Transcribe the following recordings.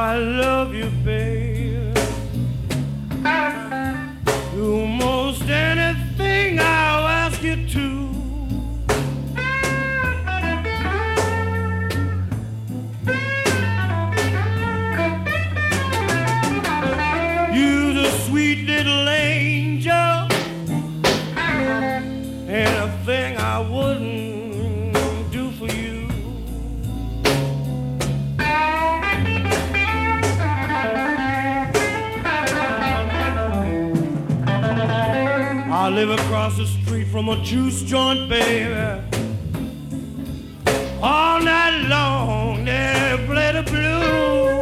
I love you, babe. Do most anything I'll ask you to. You're the sweet little angel, and a thing I wouldn't do for you. I live across the street from a juice joint, baby. All night long they play the blues.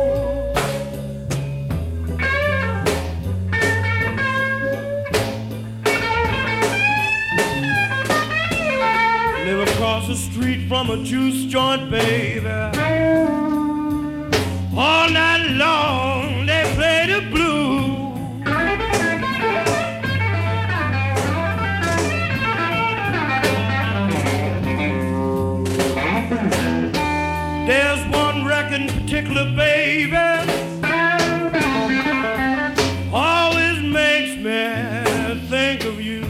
Live across the street from a juice joint, baby. All night long they play the blues. There's one record in particular, baby, always makes me think of you.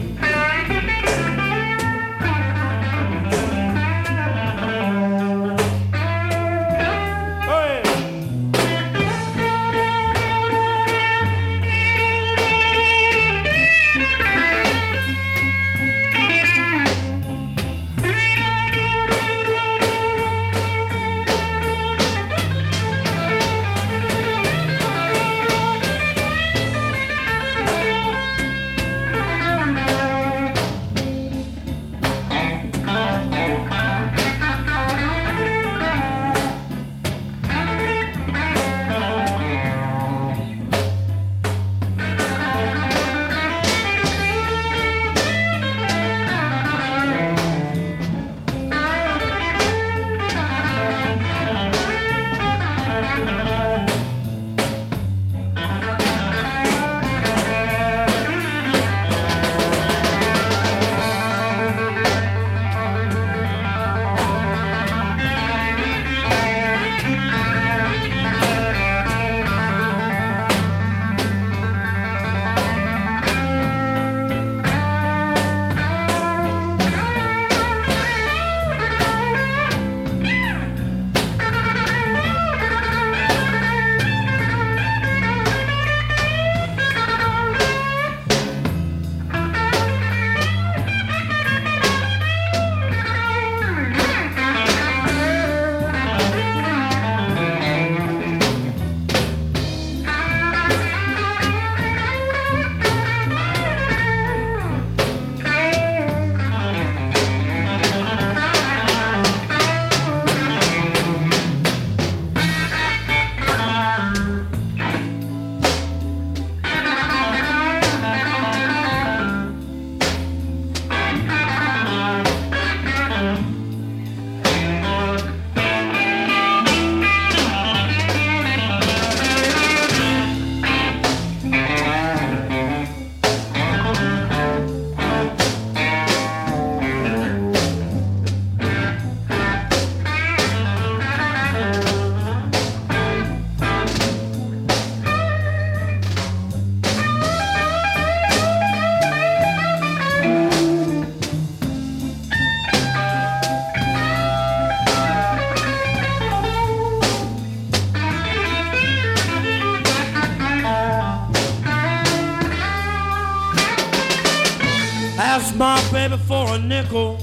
Asked my baby for a nickel.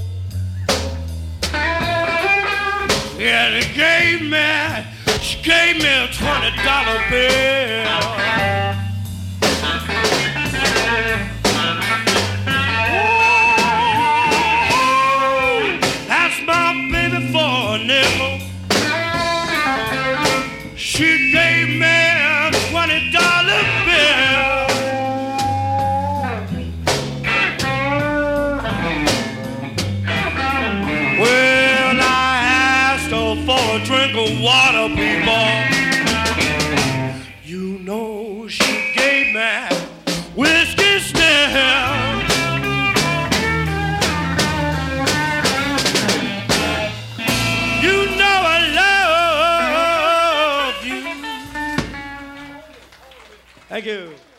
Yeah, she gave me a $20 bill. Asked my baby for a nickel. She gave me a $20 bill. For a drink of water, people. You know she gave me whiskey still. You know I love you. Thank you.